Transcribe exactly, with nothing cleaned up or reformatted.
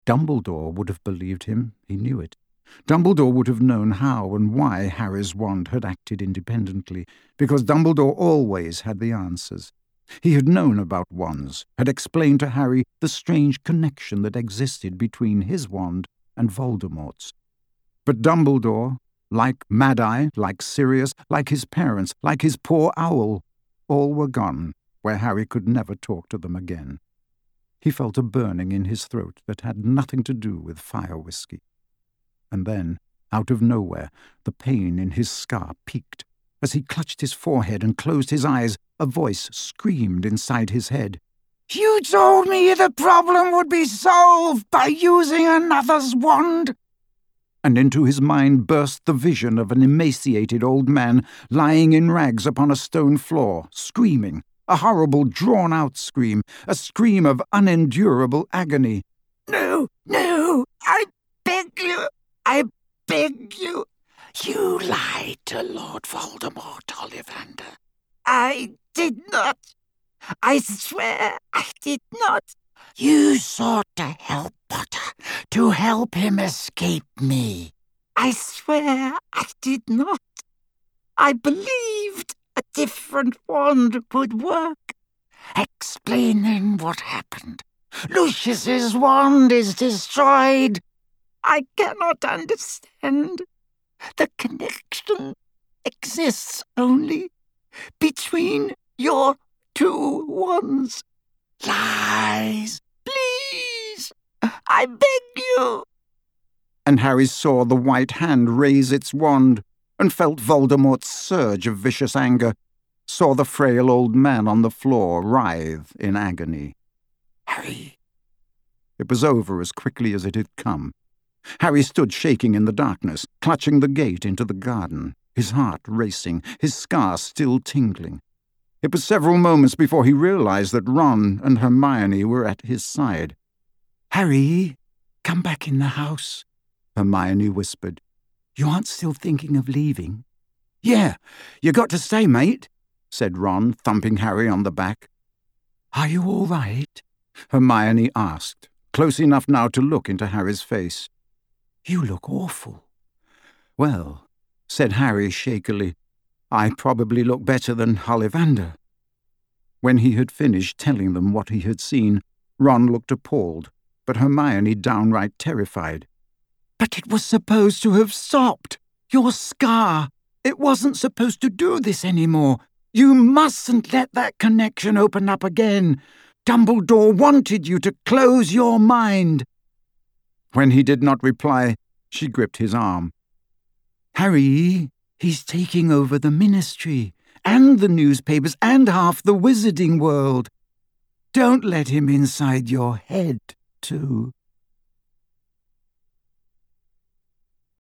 Dumbledore would have believed him, he knew it. Dumbledore would have known how and why Harry's wand had acted independently, because Dumbledore always had the answers. He had known about wands, had explained to Harry the strange connection that existed between his wand and Voldemort's. But Dumbledore, like Mad-Eye, like Sirius, like his parents, like his poor owl, all were gone, where Harry could never talk to them again. He felt a burning in his throat that had nothing to do with fire whiskey. And then, out of nowhere, the pain in his scar peaked. As he clutched his forehead and closed his eyes, a voice screamed inside his head. "You told me the problem would be solved by using another's wand!" And into his mind burst the vision of an emaciated old man lying in rags upon a stone floor, screaming, a horrible drawn-out scream, a scream of unendurable agony. "No, no, I beg you, I beg you. You lied to Lord Voldemort, Ollivander. I did not. I swear I did not. You sought to help Potter, to help him escape me. I swear I did not. I believed a different wand would work. Explaining what happened. Lucius's wand is destroyed. I cannot understand. The connection exists only between your two wands. Lies! Please! I beg you!" And Harry saw the white hand raise its wand and felt Voldemort's surge of vicious anger, saw the frail old man on the floor writhe in agony. Harry! It was over as quickly as it had come. Harry stood shaking in the darkness, clutching the gate into the garden, his heart racing, his scar still tingling. It was several moments before he realized that Ron and Hermione were at his side. "Harry, come back in the house," Hermione whispered. "You aren't still thinking of leaving?" "Yeah, you got to stay, mate," said Ron, thumping Harry on the back. "Are you all right?" Hermione asked, close enough now to look into Harry's face. "You look awful." "Well," said Harry shakily, "I probably look better than Ollivander." When he had finished telling them what he had seen, Ron looked appalled, but Hermione downright terrified. "But it was supposed to have stopped. Your scar. It wasn't supposed to do this anymore. You mustn't let that connection open up again. Dumbledore wanted you to close your mind." When he did not reply, she gripped his arm. "Harry, he's taking over the ministry, and the newspapers, and half the wizarding world. Don't let him inside your head, too."